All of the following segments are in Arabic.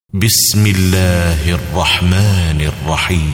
بسم الله الرحمن الرحيم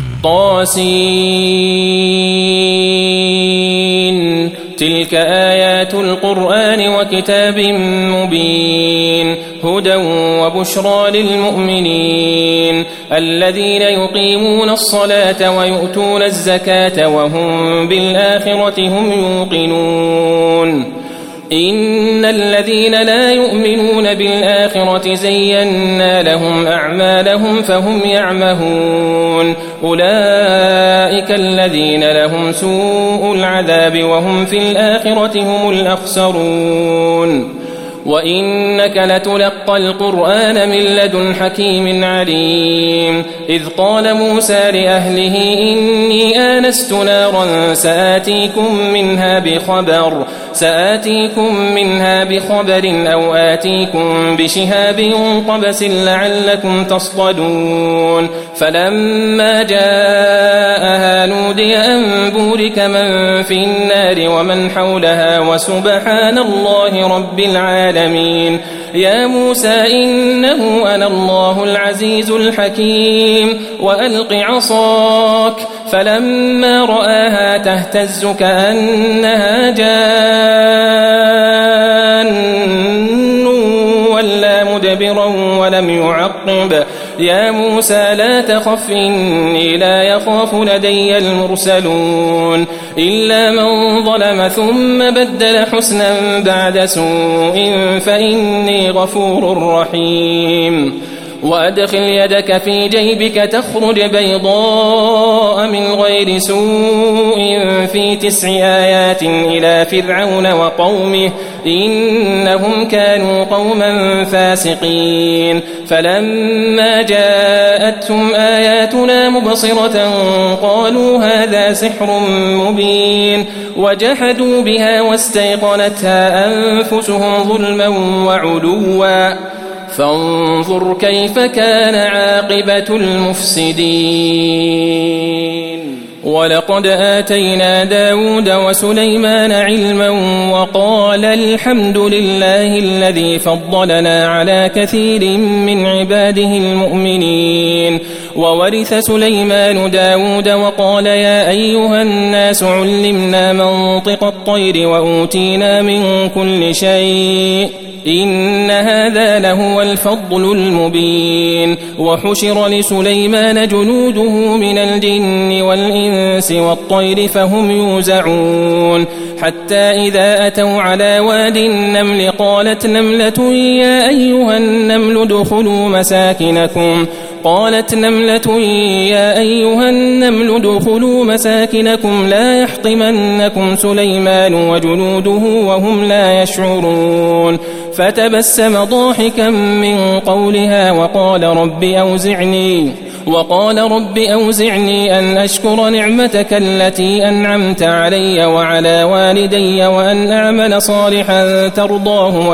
طاسين تلك آيات القرآن وكتاب مبين هدى وبشرى للمؤمنين الذين يقيمون الصلاة ويؤتون الزكاة وهم بالآخرة هم يوقنون إن الذين لا يؤمنون بالآخرة زينا لهم أعمالهم فهم يعمهون أولئك الذين لهم سوء العذاب وهم في الآخرة هم الأخسرون وإنك لتلقى القرآن من لدن حكيم عليم إذ قال موسى لأهله إني آنست نارا سآتيكم منها بخبر أو آتيكم بشهاب قبس لعلكم تصطلون فلما جاءها نودي أن بورك من في النار ومن حولها وسبحان الله رب العالمين يا موسى إنه أنا الله العزيز الحكيم وألق عصاك فلما رآها تهتز كأنها جان ولا مدبرا ولم يعقب يا موسى لا تخف إني لا يخاف لدي المرسلون إلا من ظلم ثم بدل حسنا بعد سوء فإني غفور رحيم وأدخل يدك في جيبك تخرج بيضاء من غير سوء في 9 آيات إلى فرعون وقومه إنهم كانوا قوما فاسقين فلما جاءتهم آياتنا مبصرة قالوا هذا سحر مبين وجحدوا بها واستيقنتها أنفسهم ظلما وعلوا فانظر كيف كان عاقبة المفسدين ولقد آتينا داود وسليمان علما وقال الحمد لله الذي فضلنا على كثير من عباده المؤمنين وورث سليمان داود وقال يا أيها الناس علمنا منطق الطير وأوتينا من كل شيء إن هذا لهو الفضل المبين وحشر لسليمان جنوده من الجن والإنس والطير فهم يوزعون حتى إذا أتوا على واد النمل قالت نملة يا أيها النمل ادخلوا مساكنكم لا يحطمنكم سليمان وجنوده وهم لا يشعرون فتبسم ضاحكا من قولها وقال رب أوزعني أن أشكر نعمتك التي أنعمت علي وعلى والدي وأن أعمل صالحا ترضاه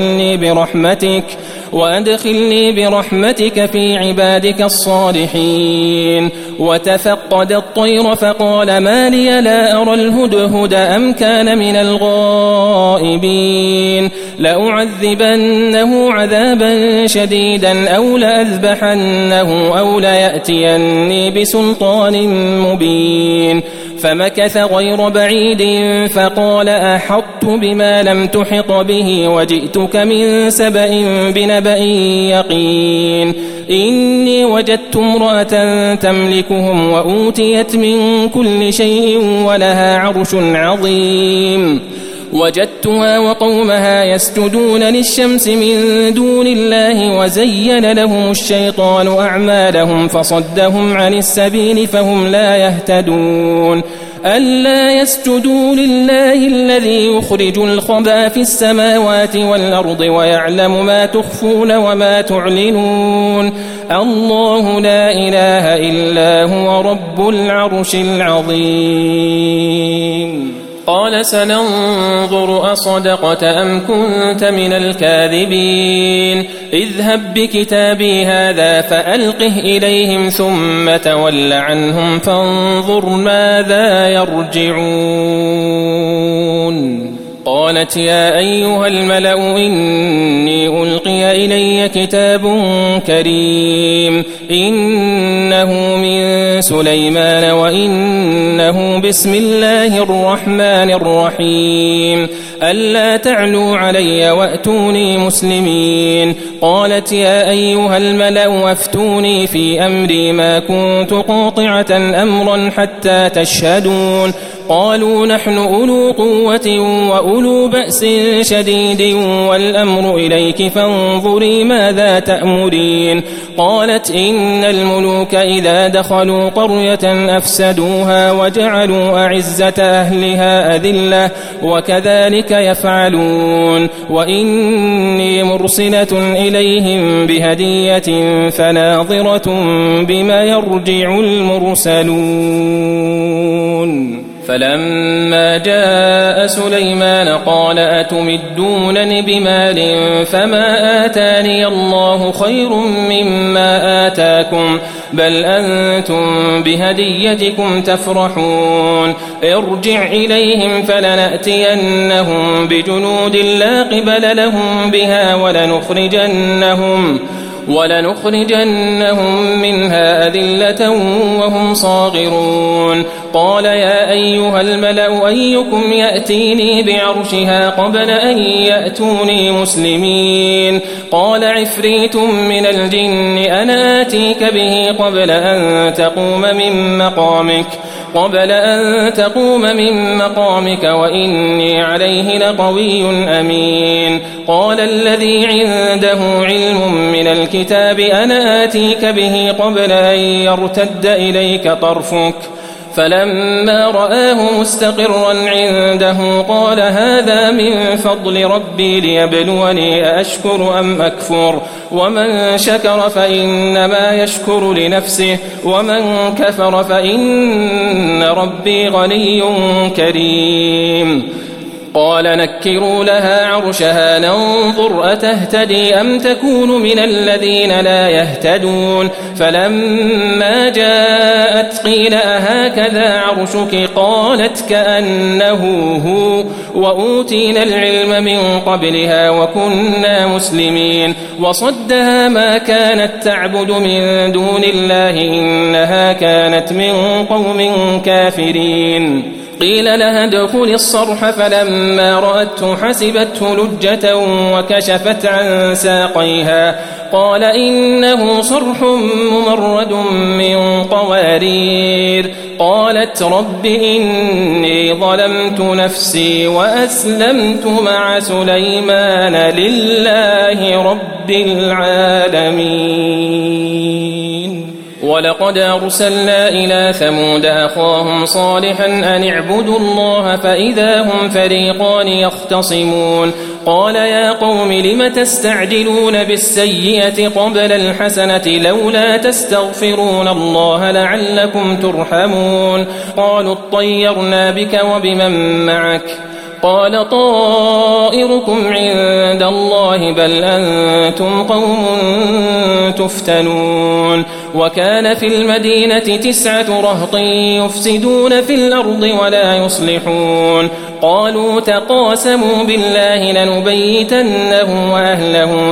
وأدخلني برحمتك في عبادك الصالحين وتفقد الطير فقال ما لي لا أرى الهدهد أم كان من الغائبين لأعذبنه عذابا شديدا أو لأذبحنه أو ليأتيني بسلطان مبين فمكث غير بعيد فقال أحطت بما لم تحط به وجئتك من سبأ بنبأ يقين إني وجدت امرأة تملكهم وأوتيت من كل شيء ولها عرش عظيم وجدتها وقومها يسجدون للشمس من دون الله وزين لهم الشيطان أعمالهم فصدهم عن السبيل فهم لا يهتدون ألا يسجدوا لله الذي يخرج الخبى في السماوات والأرض ويعلم ما تخفون وما تعلنون الله لا إله إلا هو رب العرش العظيم قال سننظر أصدقت أم كنت من الكاذبين اذهب بكتابي هذا فألقه إليهم ثم تول عنهم فانظر ماذا يرجعون قالت يا أيها الملأ إني ألقي إلي كتاب كريم إنه من سليمان وإنه بسم الله الرحمن الرحيم ألا تعلوا علي وأتوني مسلمين. قالت يا أيها الملأ أفتوني في أمري ما كنت قاطعة أمرا حتى تشهدون. قالوا نحن أولو قوة وأولو بأس شديد والأمر إليك فانظري ماذا تأمرين. قالت إن الملوك إذا دخلوا قرية أفسدوها وجعلوا أعزة أهلها أذلة وكذلك يفعلون. وإني مرسلة إليهم بهدية فناظرة بما يرجع المرسلون. فلما جاء سليمان قال أتمدونني بمال فما آتاني الله خير مما آتاكم بل أنتم بهديتكم تفرحون. ارجع إليهم فلنأتينهم بجنود لا قبل لهم بها ولنخرجنهم منها أذلة وهم صاغرون. قال يا أيها الملأ أيكم يأتيني بعرشها قبل أن يأتوني مسلمين. قال عفريت من الجن أنا آتيك به قبل أن تقوم من مقامك وإني عليه لقوي أمين. قال الذي عنده علم من الكتاب أنا آتيك به قبل أن يرتد إليك طرفك فلما رآه مستقرا عنده قال هذا من فضل ربي ليبلوني أشكر أم أكفر ومن شكر فإنما يشكر لنفسه ومن كفر فإن ربي غني كريم. قال نكروا لها عرشها ننظر أتهتدي أم تكون من الذين لا يهتدون. فلما جاءت قيل أهكذا عرشك قالت كأنه هو وأوتينا العلم من قبلها وكنا مسلمين. وصدها ما كانت تعبد من دون الله إنها كانت من قوم كافرين. قيل لها ادخل الصرح فلما رأته حسبته لجة وكشفت عن ساقيها قال إنه صرح ممرد من قوارير. قالت رب إني ظلمت نفسي وأسلمت مع سليمان لله رب العالمين. ولقد أرسلنا إلى ثمود أخاهم صالحا أن اعبدوا الله فإذا هم فريقان يختصمون. قال يا قوم لم تستعجلون بالسيئة قبل الحسنة لولا تستغفرون الله لعلكم ترحمون. قالوا اطيرنا بك وبمن معك قال طائركم عند الله بل أنتم قوم تفتنون. وكان في المدينة 9 رهط يفسدون في الأرض ولا يصلحون. قالوا تقاسموا بالله لنبيتنه وأهله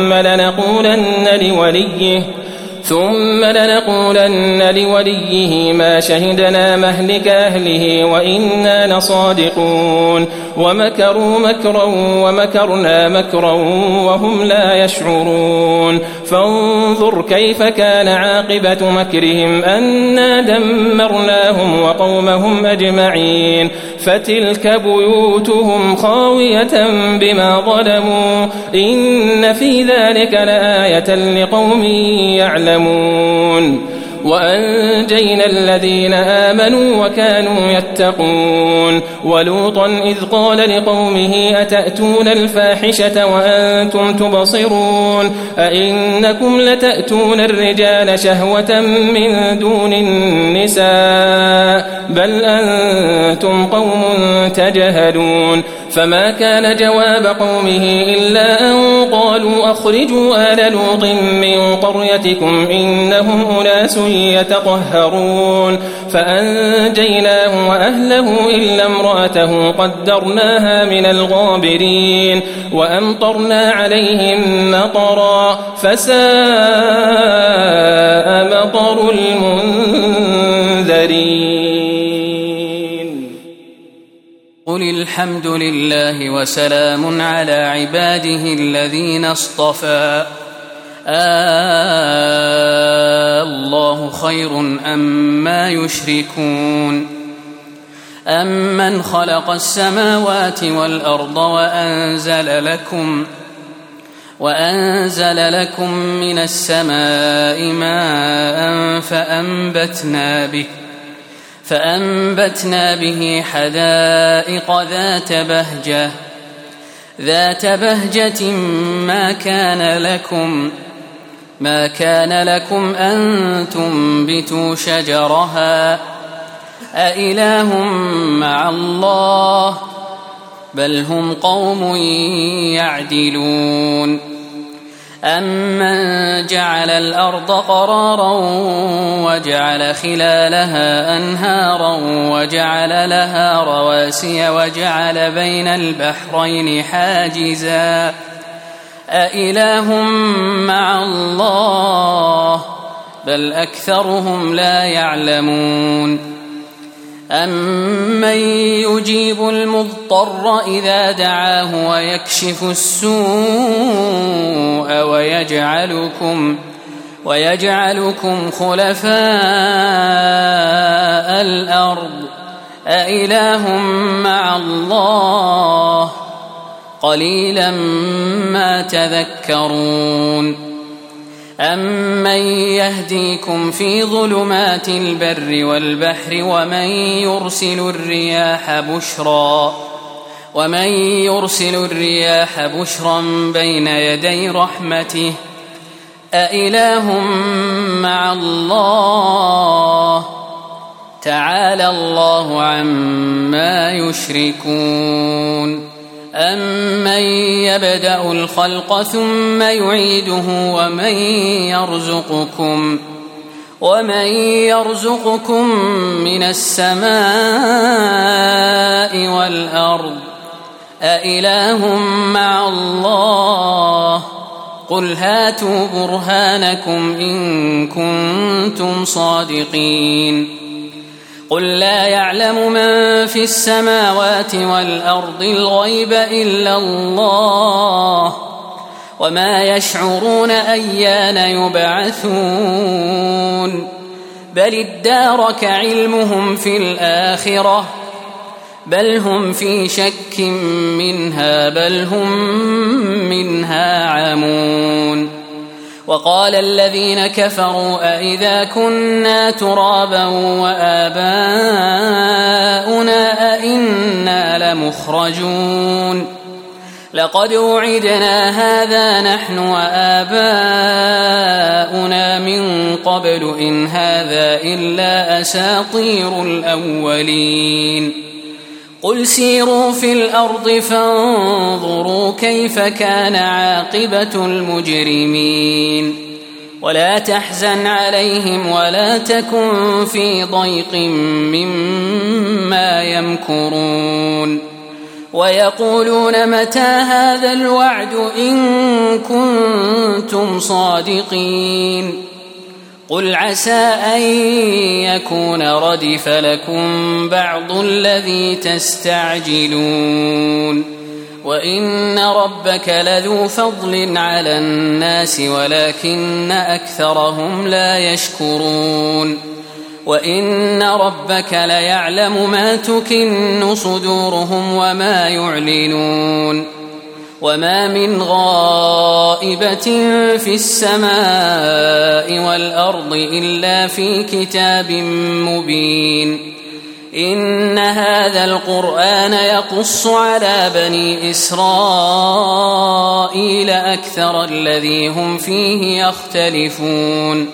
ثم لنقولن لوليه ما شهدنا مهلك أهله وإنا لصادقون. ومكروا مكرا ومكرنا مكرا وهم لا يشعرون. فانظر كيف كان عاقبة مكرهم أنا دمرناهم وقومهم أجمعين. فتلك بيوتهم خاوية بما ظلموا إن في ذلك لآية لقوم يعلمون. وأنجينا الذين آمنوا وكانوا يتقون. ولوطا إذ قال لقومه أتأتون الفاحشة وأنتم تبصرون أئنكم لتأتون الرجال شهوة من دون النساء بل أنتم قوم تجهلون. فما كان جواب قومه إلا أن قالوا أخرجوا آل لوط من قريتكم إنهم أناس يتطهرون فأنجيناه وأهله إلا امرأته قدرناها من الغابرين وأمطرنا عليهم مطرا فساء مطر المنذرين. قل الحمد لله وسلام على عباده الذين اصطفى الله خير أما يشركون أمن خلق السماوات والأرض وأنزل لكم من السماء ماء فأنبتنا به حدائق ذات بهجة ما كان لكم أن تنبتوا شجرها أإله مع الله بل هم قوم يعدلون. أمن جعل الأرض قرارا وجعل خلالها أنهارا وجعل لها رواسي وجعل بين البحرين حاجزا أإله مع الله بل أكثرهم لا يعلمون. أمن يجيب المضطر إذا دعاه ويكشف السوء ويجعلكم خلفاء الأرض أإله مع الله قليلا ما تذكرون. أمن يهديكم في ظلمات البر والبحر ومن يرسل الرياح بشرا بين يدي رحمته أإله مع الله تعالى الله عما يشركون. أمن يبدأ الخلق ثم يعيده ومن يرزقكم من السماء والأرض أإله مع الله قل هاتوا برهانكم إن كنتم صادقين. قل لا يعلم من في السماوات والأرض الغيب إلا الله وما يشعرون أيان يبعثون بل ادارك علمهم في الآخرة بل هم في شك منها بل هم منها عمون. وقال الذين كفروا أئذا كنا ترابا وآباؤنا أئنا لمخرجون لقد وعدنا هذا نحن وآباؤنا من قبل إن هذا إلا أساطير الأولين. قل سيروا في الأرض فانظروا كيف كان عاقبة المجرمين ولا تحزن عليهم ولا تكن في ضيق مما يمكرون. ويقولون متى هذا الوعد إن كنتم صادقين قل عسى أن يكون ردف لكم بعض الذي تستعجلون وإن ربك لذو فضل على الناس ولكن أكثرهم لا يشكرون. وإن ربك ليعلم ما تكن صدورهم وما يعلنون وما من غائبة في السماء والأرض إلا في كتاب مبين. إن هذا القرآن يقص على بني إسرائيل أكثر الذي هم فيه يختلفون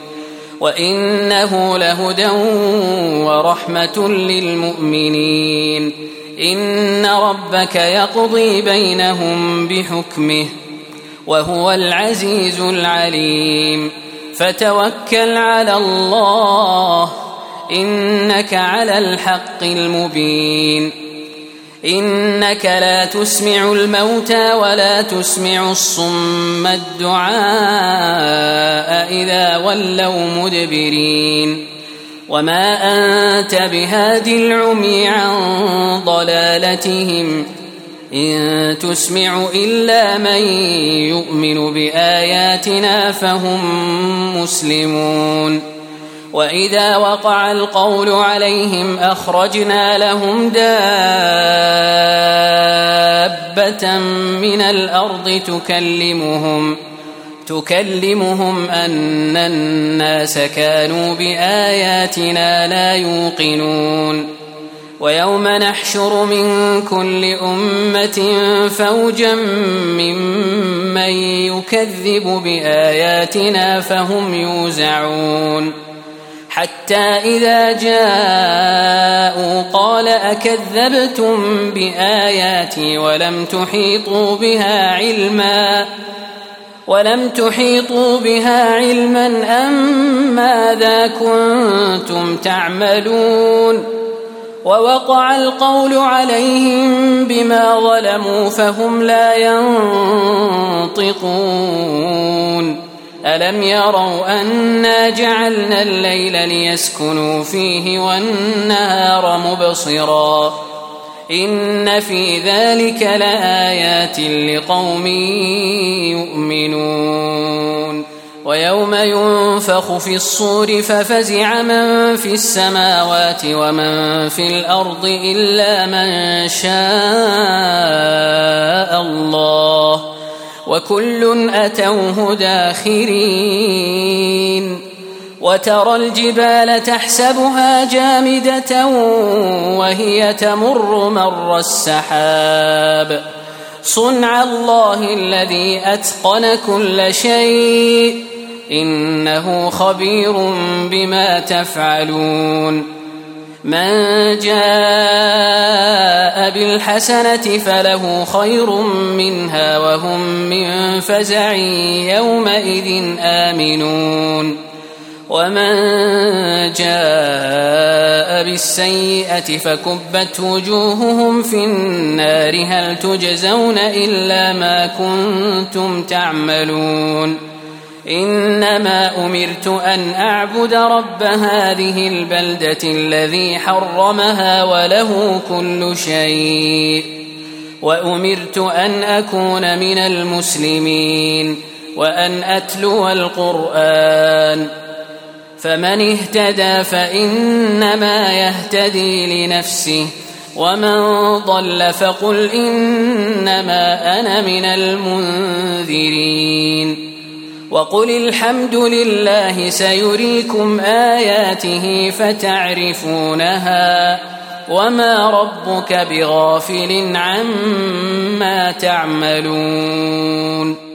وإنه لهدى ورحمة للمؤمنين. إن ربك يقضي بينهم بحكمه وهو العزيز العليم فتوكل على الله إنك على الحق المبين إنك لا تسمع الموتى ولا تسمع الصم الدعاء إذا ولوا مدبرين وما أنت بهاد العمي عن ضلالتهم إن تسمع إلا من يؤمن بآياتنا فهم مسلمون وإذا وقع القول عليهم أخرجنا لهم دابة من الأرض تكلمهم أن الناس كانوا بآياتنا لا يوقنون ويوم نحشر من كل أمة فوجا ممن يكذب بآياتنا فهم يوزعون حتى إذا جاءوا قال أكذبتم بآياتي ولم تحيطوا بها علما أم ماذا كنتم تعملون ووقع القول عليهم بما ظلموا فهم لا ينطقون ألم يروا أنا جعلنا الليل ليسكنوا فيه والنهار مبصرا إن في ذلك لآيات لقوم يؤمنون ويوم ينفخ في الصور ففزع من في السماوات ومن في الأرض إلا من شاء الله وكل أتوه داخرين وترى الجبال تحسبها جامدة وهي تمر مر السحاب صنع الله الذي أتقن كل شيء إنه خبير بما تفعلون من جاء بالحسنة فله خير منها وهم من فزع يومئذ آمنون ومن جاء بالسيئة فكبت وجوههم في النار هل تجزون إلا ما كنتم تعملون إنما أمرت أن أعبد رب هذه البلدة الذي حرمها وله كل شيء وأمرت أن أكون من المسلمين وأن أتلو القرآن فمن اهتدى فإنما يهتدي لنفسه ومن ضل فقل إنما أنا من المنذرين وقل الحمد لله سيريكم آياته فتعرفونها وما ربك بغافل عما تعملون